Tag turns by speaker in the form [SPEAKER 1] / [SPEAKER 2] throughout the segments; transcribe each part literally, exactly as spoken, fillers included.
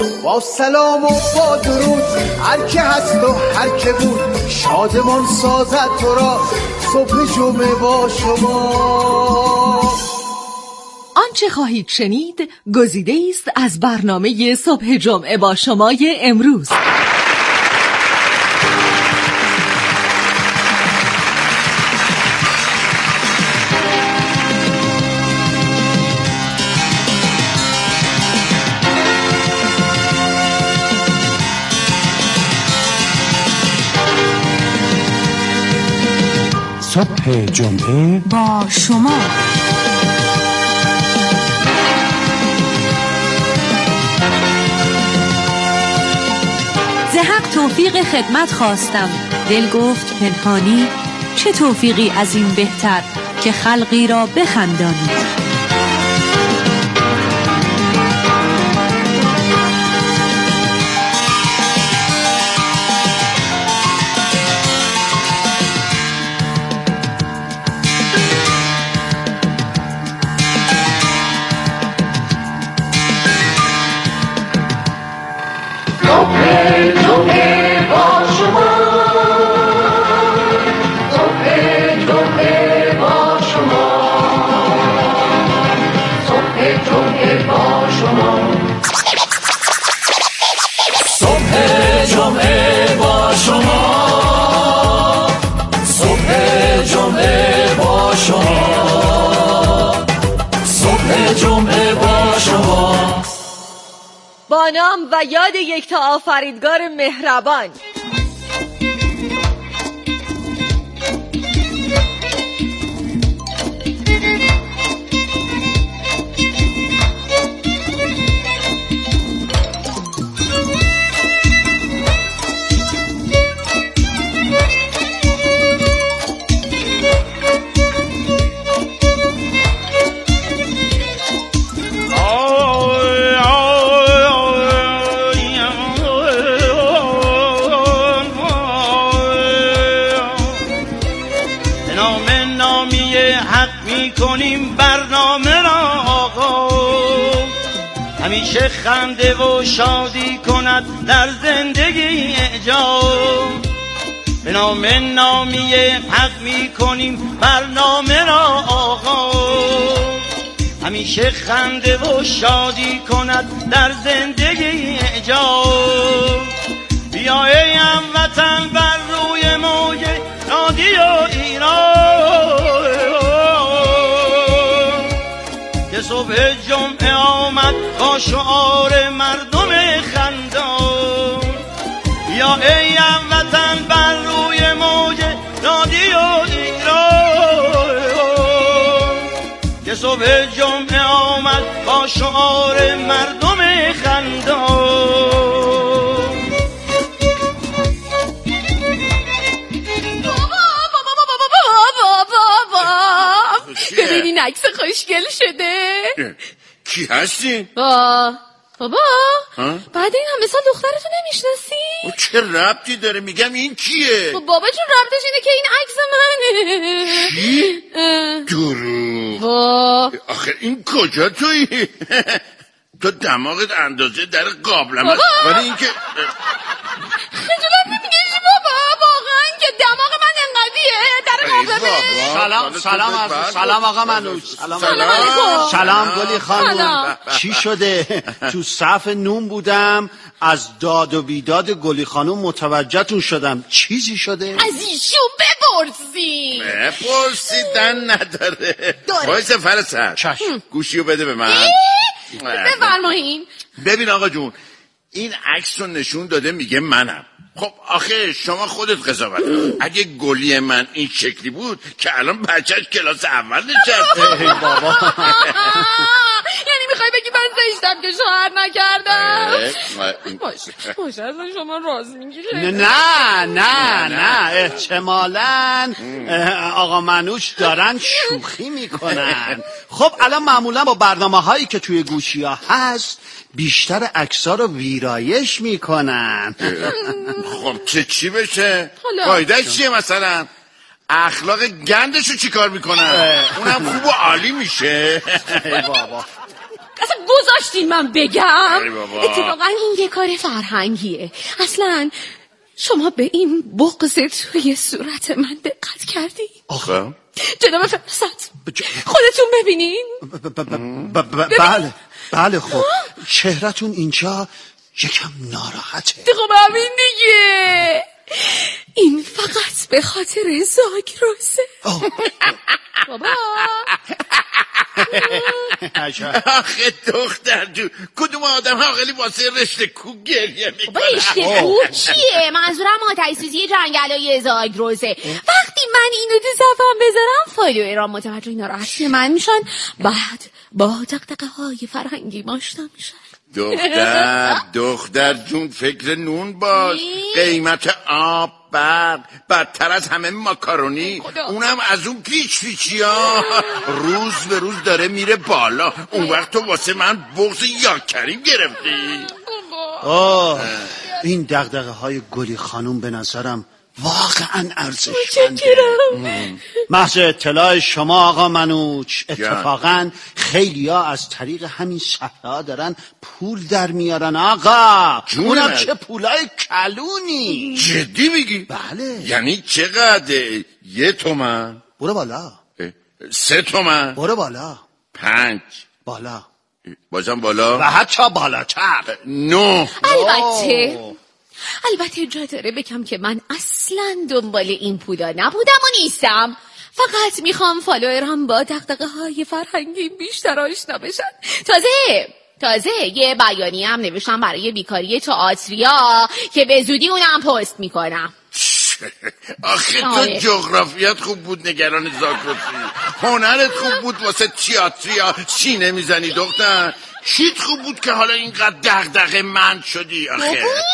[SPEAKER 1] با سلام و با درود هر که هست و هر که بود شادمان سازد تو را صبح جمعه با شما.
[SPEAKER 2] آنچه خواهید شنید گزیده است از برنامه صبح جمعه با شمای امروز.
[SPEAKER 3] صبح جمعه
[SPEAKER 2] با شما. زحق توفیق خدمت خواستم، دل گفت پنهانی، چه توفیقی از این بهتر که خلقی را بخندانی.
[SPEAKER 4] با نام و یاد یکتا آفریدگار مهربان.
[SPEAKER 5] همیشه خنده و شادی کند در زندگی اعجاب. به نام نامی حق می کنیم برنامه را آغاز. همیشه خنده و شادی کند در زندگی اعجاب. بیا ای هموطن بر روی موج رادیو ایران که صبح جمعه آمد با شعار مردم خندان. یا ای هموطن بر روی موج رادیو ایران که صبح جمعه آمد با شعار مردم خندان.
[SPEAKER 4] ببین این عکس خوشگل شده.
[SPEAKER 6] کی هستی؟
[SPEAKER 4] با بابا
[SPEAKER 6] ها؟
[SPEAKER 4] بعد این همه سال دخترتو نمیشناسی؟
[SPEAKER 6] چه ربطی داره؟ میگم این کیه؟
[SPEAKER 4] بابا جون ربطش اینه که این عکس منه.
[SPEAKER 6] چی؟ دروغ.
[SPEAKER 4] با
[SPEAKER 6] آخه این کجا تویی؟ تو دماغت اندازه در قابلمه است، ولی این که
[SPEAKER 4] خجالت نمیکشی بابا؟ واقعا که دماغ من انقدیه در قابلمه.
[SPEAKER 3] سلام سلام عرض سلام آقا منوش. سلام
[SPEAKER 4] علیکم.
[SPEAKER 3] سلام گلی خانم.
[SPEAKER 4] سلام.
[SPEAKER 3] چی شده؟ تو صف نون بودم از داد و بیداد گلی خانم متوجهتون شدم. چیزی شده؟
[SPEAKER 4] از ایشون بپرسی.
[SPEAKER 6] بپرسیدن نداره. وایسا فرسر گوشیو بده به من.
[SPEAKER 4] بفرمایین.
[SPEAKER 6] ببین آقا جون، این عکس رو نشون داده میگه منم. خب آخه شما خودت قضاوت کن. اگه گلی من این شکلی بود که الان بچهش کلاس اول نشسته.
[SPEAKER 4] بابا یعنی میخوای بگی من زشتم که شوهر نکردم؟ باشه باشه از شما راز میگیره.
[SPEAKER 3] نه نه نه احتمالاً آقا منوش دارن شوخی میکنن. خب الان معمولا با برنامه هایی که توی گوشی ها هست بیشتر عکس‌ها رو ویرایش میکنن.
[SPEAKER 6] خب چه چی بشه؟ قاعده‌اش چیه مثلا؟ اخلاق گندشو چی کار میکنن؟ اونم خوب و عالی میشه.
[SPEAKER 4] ای بابا اصلا گذاشتین من بگم؟ اتفاقا این یه کار فرهنگیه. اصلا شما به این بغض توی صورت من دقت کردی؟
[SPEAKER 6] آخه
[SPEAKER 4] جناب فرست خودتون ببینین.
[SPEAKER 3] بله بله. خب چهرتون اینجا یکم ناراحته.
[SPEAKER 4] خب همین دیگه، این فقط به خاطر زاگرسه. بابا
[SPEAKER 6] آخه دختر جون، کدوم آدم عاقلی واسه رشته کو گریه میکنه؟
[SPEAKER 4] بابا رشته کو چیه؟ منظورم آتش سوزی جنگلای زاگرسه. وقتی من اینو تو صفم بذارم فالوورام متوجه ناراحتی من میشن، بعد با دغدغه های فرهنگی آشنا میشن.
[SPEAKER 6] دختر دختر جون فکر نون باش. قیمت آب برق بدتر از همه ماکارونی، اونم از اون پیچ پیچی ها روز به روز داره میره بالا. اون وقت تو واسه من بغض یا کریم گرفتی.
[SPEAKER 3] آه این دغدغه های گلی خانوم به نظرم واقعا ارزشمنده. محض اطلاع شما آقا منوچ، اتفاقا خیلیا از طریق همین صفحه دارن پول در میارن آقا. اونم چه پولای کلونی.
[SPEAKER 6] جدی میگی؟
[SPEAKER 3] بله.
[SPEAKER 6] یعنی چقدر؟ یه تومن؟
[SPEAKER 3] برو بالا.
[SPEAKER 6] سه تومن؟
[SPEAKER 3] برو بالا.
[SPEAKER 6] پنج؟
[SPEAKER 3] بالا.
[SPEAKER 6] بازم بالا؟
[SPEAKER 3] و حتی بالاتر.
[SPEAKER 6] نو.
[SPEAKER 4] البته البته جا داره بگم که من اصلا دنبال این پولا نبودم و نیستم. فقط میخوام فالوورام با دغدغه های فرهنگی بیشتر آشنا بشن. تازه تازه یه بیانیه هم نوشتم برای بیکاری تئاتریا که به زودی اونم پست میکنم.
[SPEAKER 6] آخه تو جغرافیات خوب بود نگران زاگرسی، هنرت خوب بود واسه تئاتریا سینه میزنی دختر. چیت خوب بود که حالا اینقدر دغدغه مند شدی؟ آخه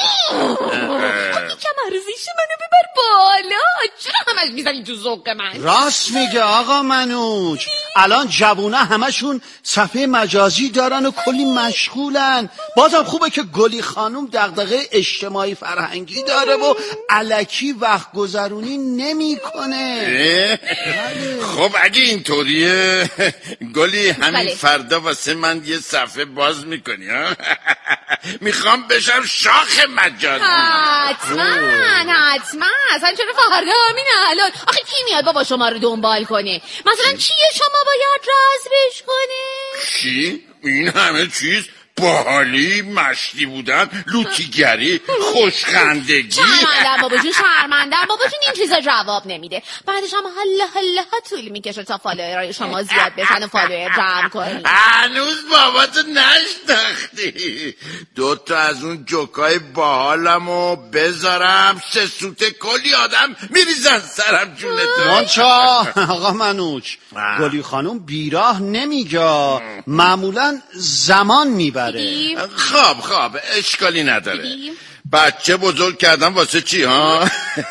[SPEAKER 4] یکم ارزش منو ببر بالا. چرا همش میزنی تو ذوق من؟
[SPEAKER 3] راست میگه آقا منوچ. الان جوونا همشون صفحه مجازی دارن و کلی مشغولن. بازم خوبه که گلی خانوم دغدغه اجتماعی فرهنگی داره و الکی وقت گذرونی نمیکنه.
[SPEAKER 6] خب اگه اینطوریه گلی همین فردا واسه من یه صفحه باز میکنی ها؟ میخوام بشم شاخ مجازی.
[SPEAKER 4] حتما حتما. اصلا چرا فردا همین الان؟ آخه کی میاد بابا شما رو دنبال کنه؟ مثلا چیه شما باید جذبش کنه؟
[SPEAKER 6] چی؟ این همه چیز؟ باحالی، مشتی بودن، لوتیگری، خوشخندگی.
[SPEAKER 4] شرمندم بابا جون، شرمندم بابا جون. این چیزا جواب نمیده. بعدش هم هله هله ها طول میکشه تا فالوورای شما زیاد بشن و فالوور جمع کنی.
[SPEAKER 6] هنوز باباتو نشناختی. دوتا از اون جوکای باحالمو بذارم سه سوته کلی آدم میریزن سرم جونتو.
[SPEAKER 3] مانچا آقا منوچ، گلی خانوم بیراه نمیگه، معمولا زمان میبره.
[SPEAKER 6] خواب خواب اشکالی نداره. بچه بزرگ کردم واسه چی ها؟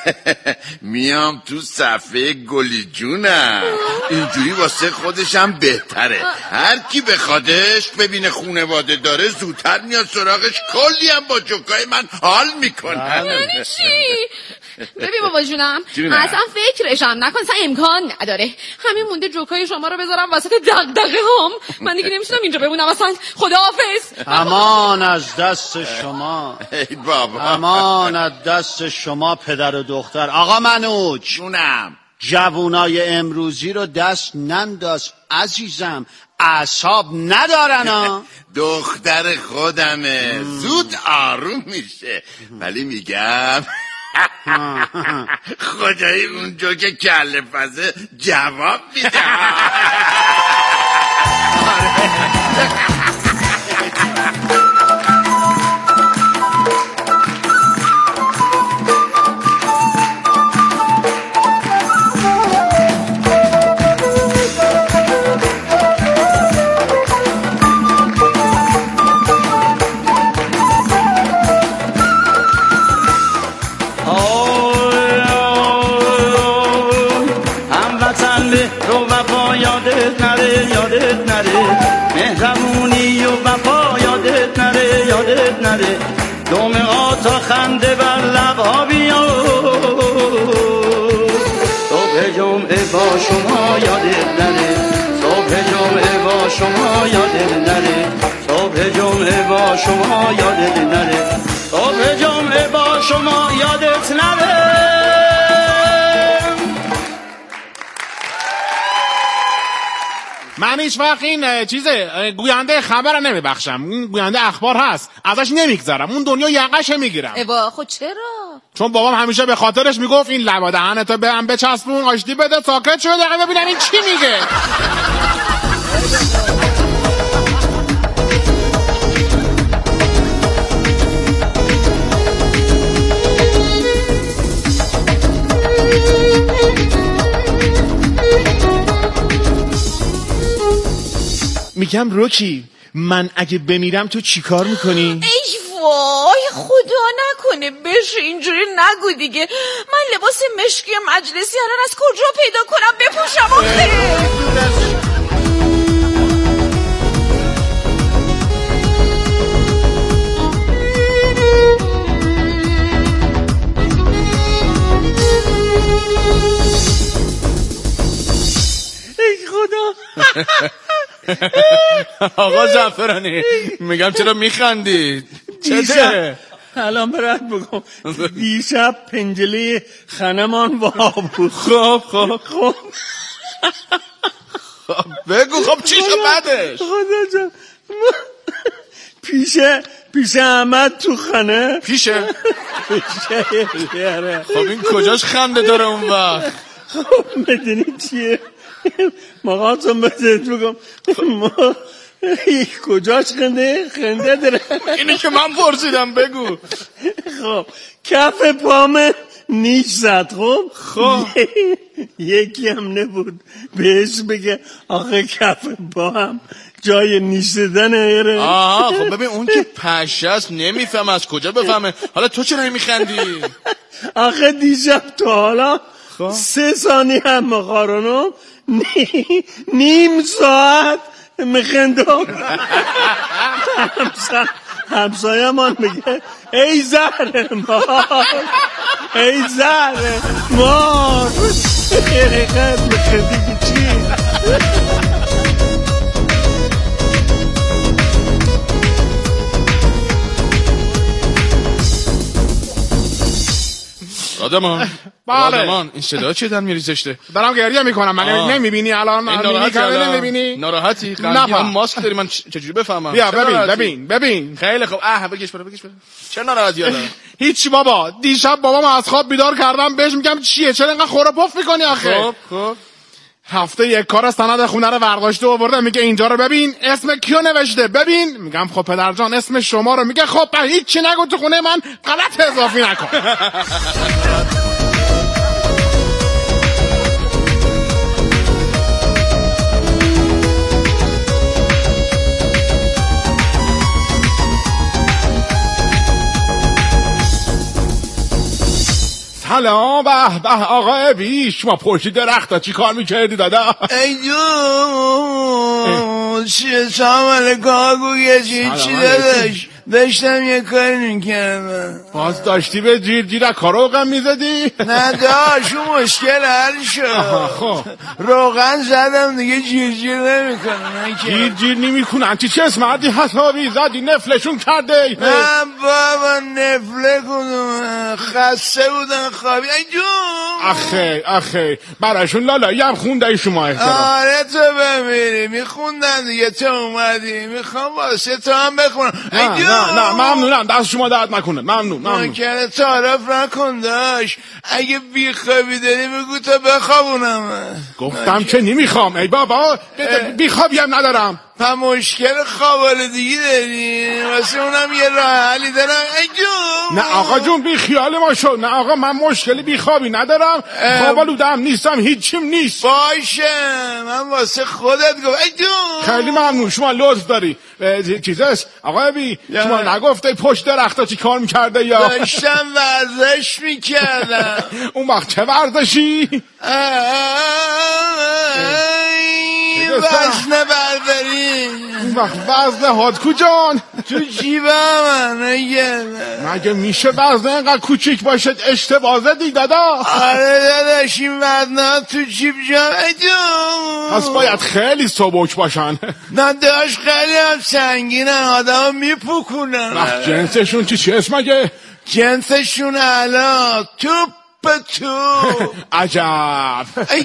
[SPEAKER 6] میام تو صفحه گلی جونم، اینجوری واسه خودشم بهتره. هر کی بخوادش ببینه خونواده داره زودتر میاد سراغش. کلی هم با جوکای من حال میکنن.
[SPEAKER 4] یعنی چی؟ ببین بابا جونم اصلا فکرشم نکن، اصلا امکان نداره. همین مونده جوکای شما رو بذارم وسط دغدغه هم. من دیگه نمیشونم اینجا بمونم اصلا. خداحافظ.
[SPEAKER 3] امان از دست شما.
[SPEAKER 6] ای بابا.
[SPEAKER 3] امان از دست شما پدر و دختر. آقا منوچ
[SPEAKER 6] جونم،
[SPEAKER 3] جوونای امروزی رو دست ننداز عزیزم، اعصاب ندارن ها.
[SPEAKER 6] دختر خودمه، زود آروم میشه. ولی میگم خدایی اونجا که کله پزه جواب میده.
[SPEAKER 5] خنده بر لبها بیاد، صبح جمعه با شما یادت نره، صبح جمعه با شما یادت نره، صبح صبح جمعه با شما یادت نره، صبح جمعه با شما یادت نره.
[SPEAKER 7] من هیچ وقت این چیزه گوینده خبر نمیبخشم. این گوینده اخبار هست، ازش نمیگذرم، اون دنیا یقش میگیرم.
[SPEAKER 4] ابا خود چرا؟
[SPEAKER 7] چون بابام همیشه به خاطرش میگفت این لبا دهنتو به هم بچسبون، آشتی بده، ساکت شو، دقیقه ببینم این چی میگه. میگم روکی، من اگه بمیرم تو چی کار میکنی؟
[SPEAKER 4] ای وای خدا نکنه بشه اینجوری نگو دیگه. من لباس مشکی مجلسی الان از کجا پیدا کنم بپوشم آخه؟
[SPEAKER 7] ای خدا. آقا زعفرانی میگم چرا میخندید؟ چته؟
[SPEAKER 5] الان برات بگم. دیشب پنجله خانمان وا بود.
[SPEAKER 7] خب خب خب بگو خب چی شد بعدش؟
[SPEAKER 5] خدا جان پیشه پیشه احمد تو خانه.
[SPEAKER 7] پیشه؟
[SPEAKER 5] پیشه.
[SPEAKER 7] خب این کجاش خنده داره اون وقت؟
[SPEAKER 5] خب بدونی چیه؟ مقاطم بذارت بگم ما کجاش خنده خنده داره.
[SPEAKER 7] اینی که من پرسیدم بگو.
[SPEAKER 5] خب کف پامه نیش زد. خب
[SPEAKER 7] خب
[SPEAKER 5] یکی هم نبود بهش بگه آخه کف پام جای نیش زدنه.
[SPEAKER 7] آها خب ببین اون که پشه است نمیفهم از کجا بفهمه. حالا تو چرا میخندی؟
[SPEAKER 5] آخه دیشب تا حالا سه ثانی هم مخارونم نیم ساعت میخندم. همسایه من میگه ای زهر مار، ای زهر مار. خیلی میخندی چی؟
[SPEAKER 7] آدمان آدمان این صدا چیه در میریزشته؟ دارم گریه میکنم. من نمیبینی الان؟ نمیبینی؟ ناراحتی؟ خیلی ماسک داری، من چجوری بفهمم؟ بیا ببین ببین ببین.
[SPEAKER 5] خیلی خوب. اه بگش برو بگش برو.
[SPEAKER 7] چرا ناراحتی الان؟ هیچ بابا، دیشب بابام از خواب بیدار کردم بهش میگم چیه چرا اینقدر خوره پف میکنی آخه؟
[SPEAKER 5] خب خب
[SPEAKER 7] هفته یک کار سند خونه رو برداشته آورده، میگه اینجا رو ببین اسم کیو نوشته ببین. میگم خب پدرجان اسم شما رو. میگه خب هیچ چی نگو تو خونه من غلط اضافی نکن. سلام. به به آقا بی، شما پشت درخت چی کار میکردی دادا؟
[SPEAKER 1] ای جون چیه؟ سلام علیکم آگو یه چی چی داداش؟ داشتم یه کاری میکردم.
[SPEAKER 7] باز داشتی به جیر جیر کار روغن میزدی؟
[SPEAKER 1] نه داشت اون مشکل حل شد.
[SPEAKER 7] خب
[SPEAKER 1] روغن زدم دیگه جیر جیر نمیکنم.
[SPEAKER 7] جیر جیر نمیکنن چی؟ چه اسمردی حسابی زدی نفلشون کرده؟
[SPEAKER 1] نه بابا نفله کدومه، خسته بودن خوابی. ای جون
[SPEAKER 7] آخه آخه براشون لالایی هم خونده شما احترام.
[SPEAKER 1] آره تو بمیری میخوندن دیگه، تو اومدی میخوام واسه تو هم بخونم.
[SPEAKER 7] نه نه نه ممنونم، دست شما درد نکنه. ممنون ممنون.
[SPEAKER 1] ممکنه تعارف نکن داشت، اگه بیخوابی داری بگو تا بخوابونم.
[SPEAKER 7] گفتم که نمیخوام ای بابا، بیخوابی هم ندارم.
[SPEAKER 1] پا مشکل خوابال دیگه داری واسه اونم یه راه حلی دارم. ای جون
[SPEAKER 7] نه آقا جون بی خیال ما شو. نه آقا من مشکلی بیخوابی ندارم، خوابالودم نیستم، هیچیم نیست.
[SPEAKER 1] باشه من واسه خودت گفت. ای جون
[SPEAKER 7] خیلی ممنون، شما لطف داری. چیزست آقا بی، شما نگفته پشت درختا چی کار میکرده یا؟
[SPEAKER 1] داشتم ورزش میکردم.
[SPEAKER 7] اون وقت چه ورزشی؟
[SPEAKER 1] وزنه برداری.
[SPEAKER 7] وزنه هاتکو جان
[SPEAKER 5] تو جیبم مگه
[SPEAKER 7] مگه میشه وزنه اینقدر کوچیک باشه اشتباهه دی دادا؟
[SPEAKER 5] آره داداش این وزنه تو جیب جان
[SPEAKER 7] پس باید خیلی سبک باشن.
[SPEAKER 5] نه داشت خیلی هم سنگینن آدم میپکونن.
[SPEAKER 7] جنسشون چی چی اسم مگه؟
[SPEAKER 5] جنسشون علا توپ تو
[SPEAKER 7] عجب
[SPEAKER 5] ای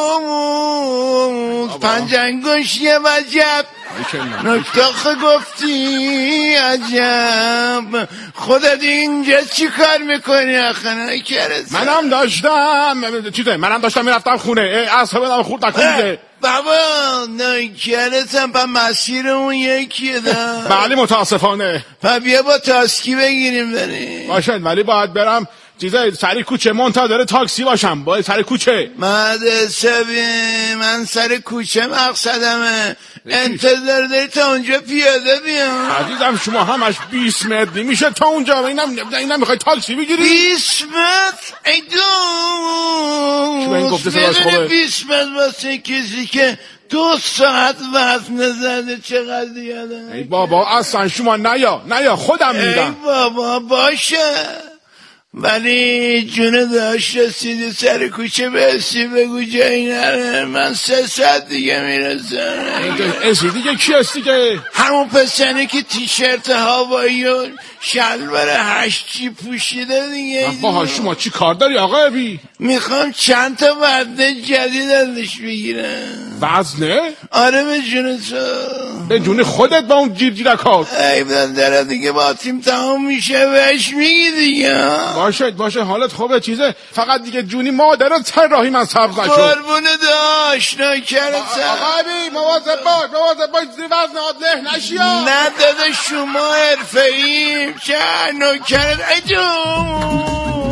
[SPEAKER 5] دوموز پنجنگوش یه وجب نکتاخه گفتی عجب خودت اینجا چی کار میکنی آخه نکرسه؟
[SPEAKER 7] منم داشتم چیزه منم داشتم میرفتم خونه اصلا بدم خورد نکنیده
[SPEAKER 5] بابا نکرسم پا مسیر اون یکیه دا
[SPEAKER 7] بله متاسفانه
[SPEAKER 5] پا بیا با تاسکی بگیریم بریم
[SPEAKER 7] باشد ولی باید برم چیزه سری کوچه منتظر تاکسی باشم باید سری کوچه
[SPEAKER 5] مدرسه من سر کوچه مقصدمه انتظار داری تا اونجا پیاده بیام
[SPEAKER 7] عزیزم شما همش بیست متر میشه تا اونجا اینم اینم میخوای تاکسی بگیری
[SPEAKER 5] بیست متر ای دو
[SPEAKER 7] شما این گفته صداش خوبه
[SPEAKER 5] بیست متر واسه کسی که دو ساعت وزن زده چقدر یادم
[SPEAKER 7] ای بابا اصلا شما نیا نیا خودم میدم
[SPEAKER 5] ای بابا باشه ولی جونه داشت رسیدی سر کوچه بسی بگو جایی نره من سه ساعت دیگه میرسم
[SPEAKER 7] اسی دیگه کی هستی که؟
[SPEAKER 5] همون پسنه که تیشرت هوایی و شلوار هشتی پوشیده دیگه
[SPEAKER 7] باها شما چی کار داری آقا بی؟
[SPEAKER 5] میخوام چند تا وزنه جدید ازش بگیرم
[SPEAKER 7] وزنه؟
[SPEAKER 5] آره به جون تو
[SPEAKER 7] به جون خودت با اون جیر جیرکات
[SPEAKER 5] ای داره دیگه با تیم تمام میشه بهش میگی دیگه
[SPEAKER 7] باشه باشه حالت خوبه چیزه فقط دیگه جونی مادرت سر راهی من سبز نشد
[SPEAKER 5] قربونه داشت نکرد
[SPEAKER 7] آقا بی مواظب باش مواظب باش زیر وزنات له نشی
[SPEAKER 5] نه داده شما حرفه‌ای چه نکرد ایجون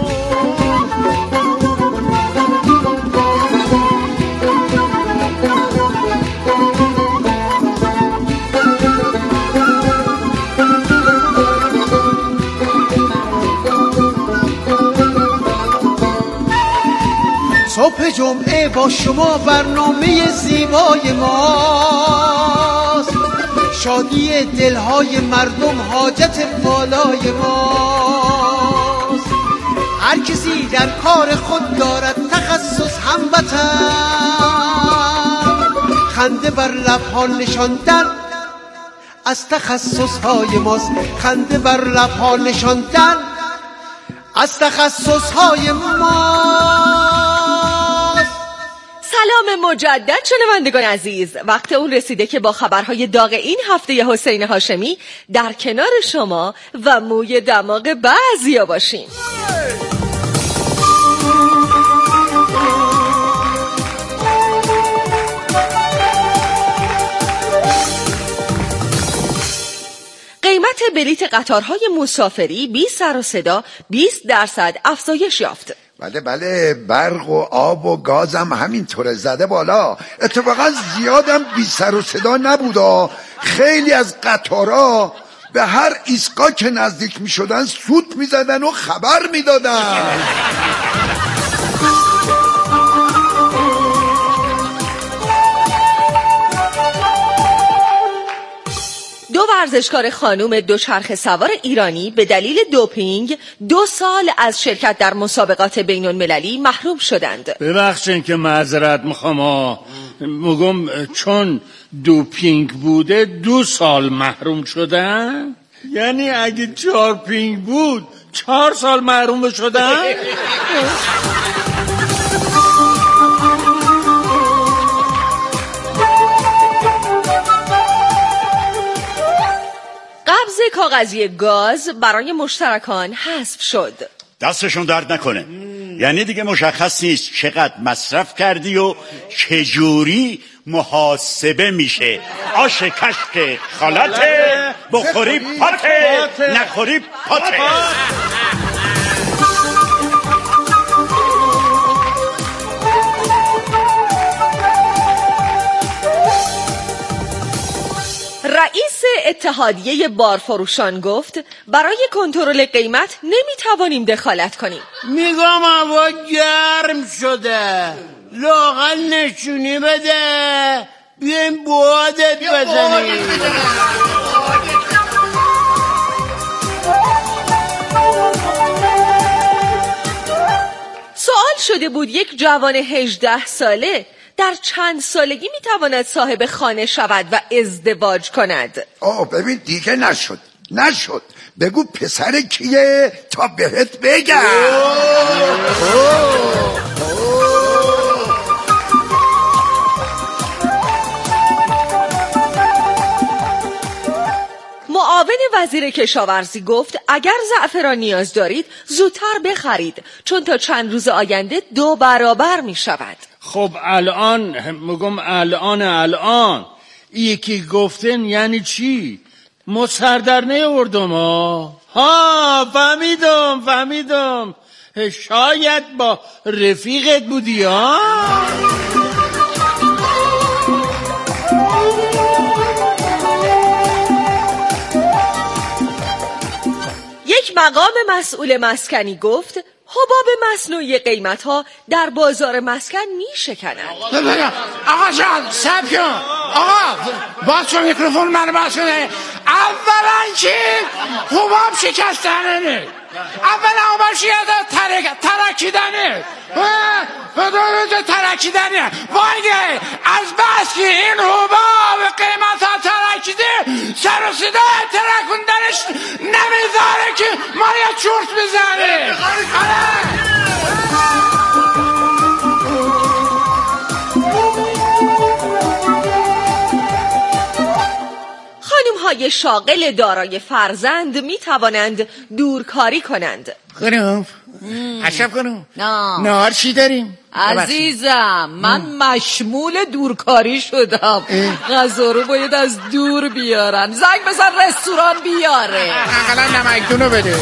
[SPEAKER 1] صبح جمعه با شما برنامه زیبای ماست شادی دلهای مردم حاجت بالای ماست هر کسی در کار خود دارد تخصص هموطن خنده بر لبها نشاندن از تخصص های ماست خنده بر لبها نشاندن از تخصص های ماست.
[SPEAKER 2] سلام مجدد شنوندگان عزیز وقت اون رسیده که با خبرهای داغ این هفته حسین هاشمی در کنار شما و موی دماغ بعضیا باشیم. قیمت بلیت قطارهای مسافری بی سر و صدا بیست درصد افزایش یافت.
[SPEAKER 8] بله بله برق و آب و گازم همینطوره زده بالا اتفاقا زیادم بی سر و صدا نبودا خیلی از قطارها به هر ایستگاه که نزدیک می شدن سوت می زدن و خبر می دادن
[SPEAKER 2] دو ورزشکار خانوم دوچرخه سوار ایرانی به دلیل دوپینگ دو سال از شرکت در مسابقات بین المللی محروم شدند.
[SPEAKER 5] ببخشین که معذرت میخوام میگم چون دوپینگ بوده دو سال محروم شدن یعنی اگه چهار پینگ بود چهار سال محروم شدن
[SPEAKER 2] قبض کاغذی گاز برای مشترکان حذف شد.
[SPEAKER 9] دستشون درد نکنه یعنی دیگه مشخص نیست چقدر مصرف کردی و چجوری محاسبه میشه آش کشک خالته بخوری پاته نخوری پاته. رئیس اتحادیه بارفروشان گفت برای کنترل قیمت نمیتوانیم دخالت کنیم.
[SPEAKER 5] میگم هوا گرم شده لااقل نشونی بده
[SPEAKER 3] بیایم بادت بزنیم.
[SPEAKER 2] سوال شده بود یک جوان هجده ساله در چند سالگی میتواند صاحب خانه شود و ازدواج کند؟
[SPEAKER 8] آه ببین دیگه نشد نشد بگو پسر کیه تا بهت بگم.
[SPEAKER 2] معاون وزیر کشاورزی گفت اگر زعفران نیاز دارید زودتر بخرید چون تا چند روز آینده دو برابر می شود.
[SPEAKER 5] خب الان میگم الان الان یکی گفتن یعنی چی؟ ما سر در نیاوردم ها ها فهمیدم فهمیدم شاید با رفیقت بودی ها.
[SPEAKER 2] یک مقام مسئول مسکنی گفت حباب مصنوعی قیمت ها در بازار مسکن می شکنند.
[SPEAKER 10] آقا جان سب کن آقا باز چون میکروفون منو باز کنه. اولا که حباب شکستنه، اولا حباب شکستنه ترکیدنه و دویده ترکیدنه. واگه از بس که این حباب قیمت ها ترکیده سر و صدا ترکوندنش نمیذاره که ما یه چورت بزنه.
[SPEAKER 2] خانم‌های شاغل دارای فرزند می توانند دورکاری کنند.
[SPEAKER 10] خانم عشب کنم نهار چی داریم؟
[SPEAKER 11] عزیزم من مشمول دورکاری شدم. غذا رو باید از دور بیارن. زنگ بزن رستوران بیاره.
[SPEAKER 10] اقلا نمکدونو بده.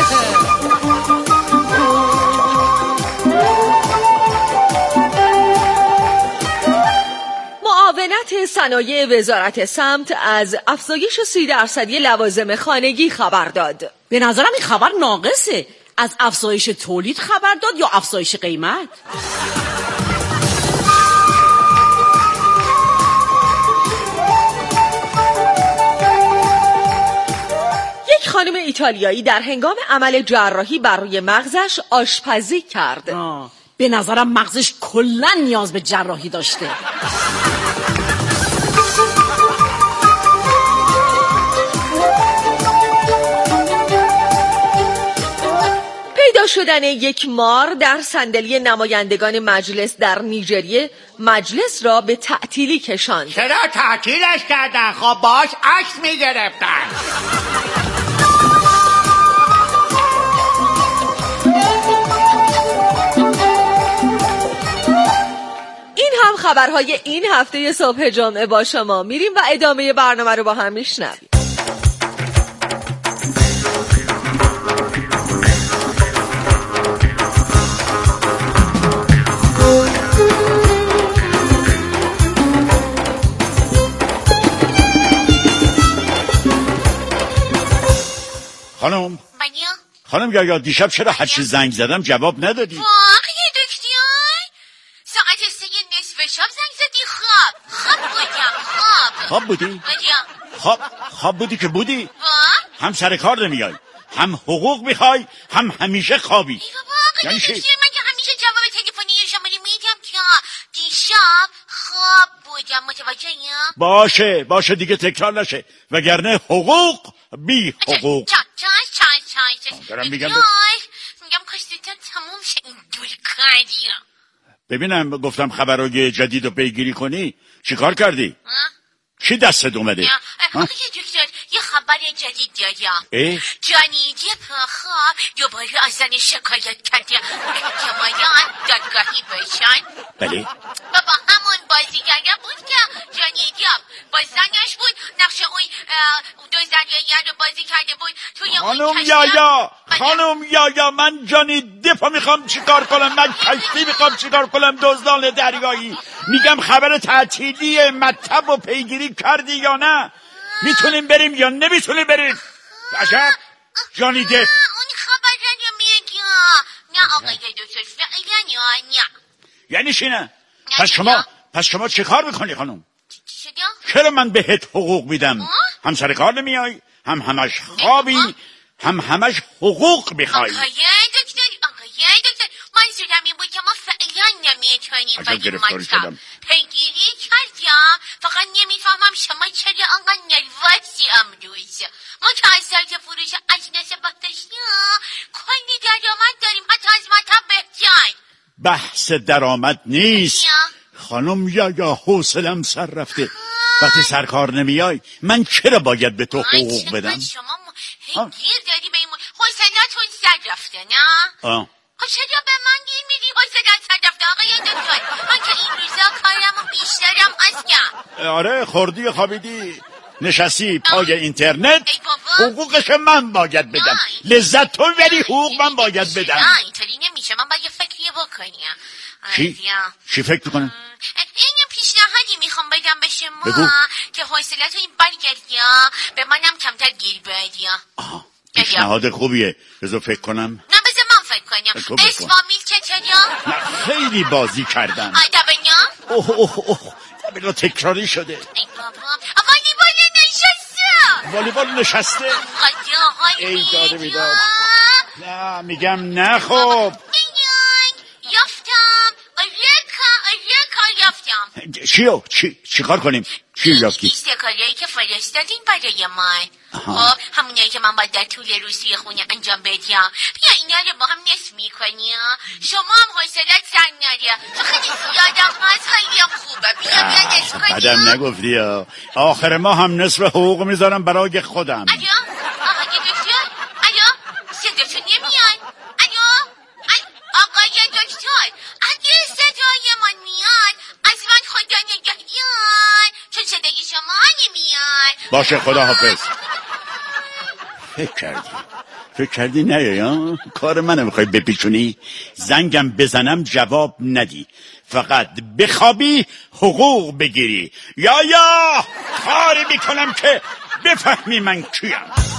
[SPEAKER 2] معاونت صنایع وزارت سمت از افزایش سی درصدی لوازم خانگی خبر داد.
[SPEAKER 11] به نظرم این خبر ناقصه. از افزایش تولید خبر داد یا افزایش قیمت؟
[SPEAKER 2] یک خانم ایتالیایی در هنگام عمل جراحی بر روی مغزش آشپزی کرد.
[SPEAKER 11] آه. به نظرم مغزش کلا نیاز به جراحی داشته.
[SPEAKER 2] پیدا شدن یک مار در صندلی نمایندگان مجلس در نیجریه مجلس را به تعطیلی کشاند.
[SPEAKER 10] چرا تعطیلش کردن؟ خب باش عکس میگرفتن.
[SPEAKER 2] این هم خبرهای این هفته صبح جمعه با شما. میریم و ادامه برنامه رو با هم میشنویم.
[SPEAKER 9] خانم خانم یا یا دیشب چرا هر چی زنگ زدم جواب ندادی؟
[SPEAKER 4] واقعی دکتر ساعت سه نصف شب زنگ زدی. خواب خواب بودم. خواب
[SPEAKER 9] خواب بودی؟ خواب خواب بودی که بودی؟ هم سر کار نمیای هم حقوق میخوای هم همیشه خوابی.
[SPEAKER 4] یعنی چی؟ من که همیشه جواب تلفنی شما رو میدم که دیشب خواب بودم. متوجهی؟
[SPEAKER 9] باشه باشه دیگه تکرار نشه وگرنه حقوق بی حقوق.
[SPEAKER 4] چا چا چا چا
[SPEAKER 9] دارم میگم
[SPEAKER 4] میگم کاش زودتر تموم شه این دورکاری.
[SPEAKER 9] ببینم گفتم خبرای جدید رو پیگیری کنی چی کار کردی؟ چی دستت اومده؟
[SPEAKER 4] آقای دکتر یه خبر جدید دارم. جانی دیپ خواب دوباره از زن شکایت کرده احتمالاً دادگاهی بشن.
[SPEAKER 9] بله
[SPEAKER 4] و با همون بازیگره بود که جانی دیپ با زنش بود نقش اون دو زنیه رو بازی کرده بود توی
[SPEAKER 9] خانم یایا خانم یایا من جانی دیپ میخوام چیکار کنم؟ من کشتی میخوام چیکار کنم؟ دزدان دریایی. میگم خبر تعطیلی مطب و پیگیری کردی یا نه؟ میتونیم بریم یا نمیتونیم بریم؟ عجب جانی دیپ
[SPEAKER 4] اون خبر رو میگم. نه آقای دکتر فعلا یا نه.
[SPEAKER 9] یعنی چی نه؟ پس شما پس شما چه کار میکنی خانم؟ چرا من بهت حقوق میدم؟ هم سر کار نمیای، هم همش خوابی، هم همش حقوق میخوای.
[SPEAKER 4] آقای دکتر، آقای دکتر، منظورم این بود که ما فعلا نمیتونیم با این مطلب پیگیری کردم. فقط نمیفهمم شما چرا آنقدر نرواسی امروز. ما که از سایت فروش اجناس بهداشتی کلی درآمد داریم، حتی از مطب بهتر.
[SPEAKER 9] بحث درآمد نیست خانم، یا یا حوصلم سر رفته. وقتی سرکار نمیای من چرا باید به تو حقوق بدم؟
[SPEAKER 4] شما گیر داری به این حوصلتون سر رفته نه؟
[SPEAKER 9] آه
[SPEAKER 4] خب چرا به من گیر میدی حوصلت سر رفته آقای دکتر؟ من که این روزا کارم و بیشترم هستم.
[SPEAKER 9] آره خوردی خوابیدی نشستی پای اینترنت، حقوقش من باید بدم. لذت تو ولی حقوق من باید بدم.
[SPEAKER 4] نه اینطوری نمیشه، من باید فکری بکنیم.
[SPEAKER 9] چی؟ چی فکر میکنم؟
[SPEAKER 4] این پیشنهادی میخوام بدم به شما
[SPEAKER 9] بگو.
[SPEAKER 4] که حوصلت این برگردی به منم کمتر گیر بدی.
[SPEAKER 9] آها پیشنهاد خوبیه، بذار فکر کنم.
[SPEAKER 4] نه بذار من فکر کنم. اسوامیل چطوری؟
[SPEAKER 9] خیلی بازی کردن.
[SPEAKER 4] دبنیا؟
[SPEAKER 9] اوه اوه اوه دبنیا تکراری شده.
[SPEAKER 4] ای بابا والیبال نشسته.
[SPEAKER 9] والیبال نشسته؟
[SPEAKER 4] خدا
[SPEAKER 9] ای داده بیداد. نه میگم نه. خب
[SPEAKER 4] یافتم ریکا ریکا یافتم.
[SPEAKER 9] چیو؟ چی؟ چی کار کنیم؟ چی یافتی؟
[SPEAKER 4] لیست کاریایی که فرستادین برای من. خب همونایی که من باید در طول روز توی خونه انجام بدم. بیا اینا رو با هم نصف میکنی. شما هم حوصلت سر نره، تو خیلی زیادم هست، خیلی هم خوبه. بیا بیا نصف کنی.
[SPEAKER 9] بعدم نگفتی ها، آخر ما هم نصف حقوق میذارم برای خودم.
[SPEAKER 4] الو آقای دکتر، الو صداتون نمیاد. الو آقای دکتر، اگه صدای من میاد از من خدا نگهدار، چون صدای شما نمیاد.
[SPEAKER 9] باشه خدا حافظ. فکر کردی فکر کردی نیایی ها؟ کار منو میخوای بپیچونی؟ زنگم بزنم جواب ندی، فقط بخوابی حقوق بگیری. یا یا کاری میکنم که بفهمی من کیم.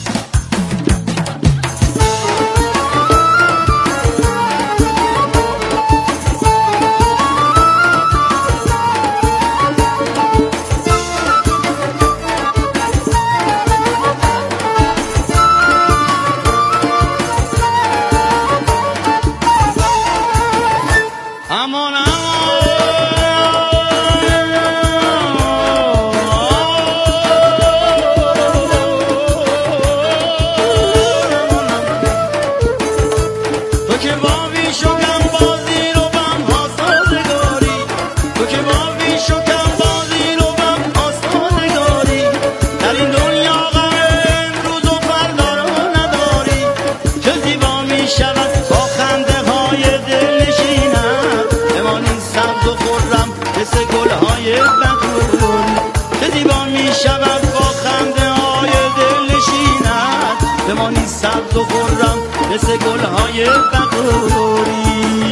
[SPEAKER 12] مثل گل‌های بهاری.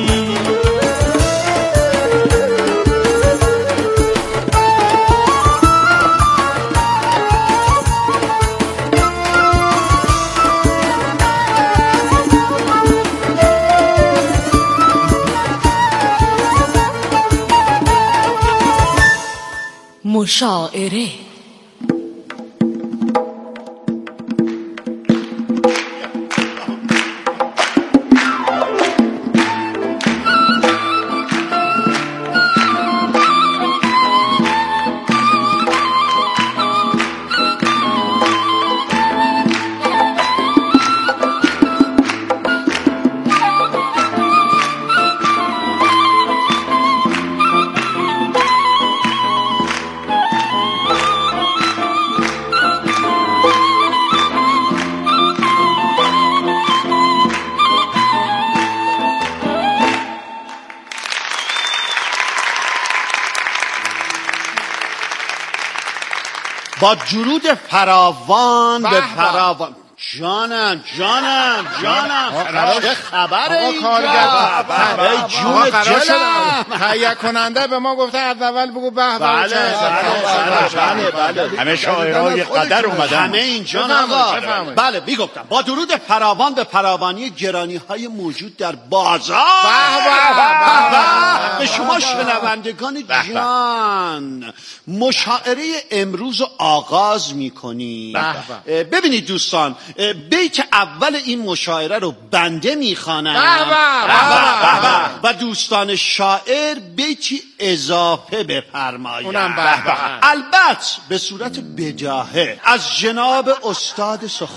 [SPEAKER 2] مشاعره.
[SPEAKER 3] با جرود فراوان به فراوان. جانم جانم جانم چه خبره اینجا؟
[SPEAKER 7] کارگر
[SPEAKER 3] ای جون دلم.
[SPEAKER 7] تهیه کننده به ما گفته از اول بگو به به.
[SPEAKER 3] بله بله بله
[SPEAKER 9] همه شاعرای قدر اومدن.
[SPEAKER 3] همه اینجا آقا. بله میگفتم با درود فراوان به فراوانی گرانی های موجود در بازار. به شما شنوندگان جان مشاعره امروز رو آغاز میکنیم. ببینید دوستان، بیت اول این مشاعره رو بنده میخوانم و دوستان شاعر بیتی اضافه بفرمایند. البته به صورت بداهه از جناب استاد سخن